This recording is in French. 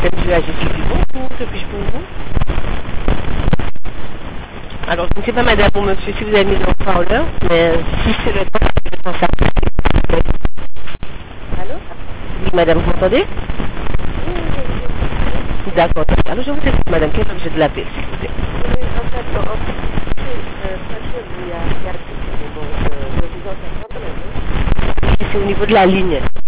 Madame Duhage, bonjour, que puis-je pour vous? Alors, je ne sais pas, madame ou monsieur, si vous avez mis le haut-parleur, mais si c'est le cas, je pense à... Allô? Oui, madame, vous m'entendez? D'accord. Alors, je vous explique, madame, quel est l'objet de l'appel, s'il vous plaît? Oui, en fait, parce que il y a bon, je vous entends pas, madame. C'est au niveau de la ligne.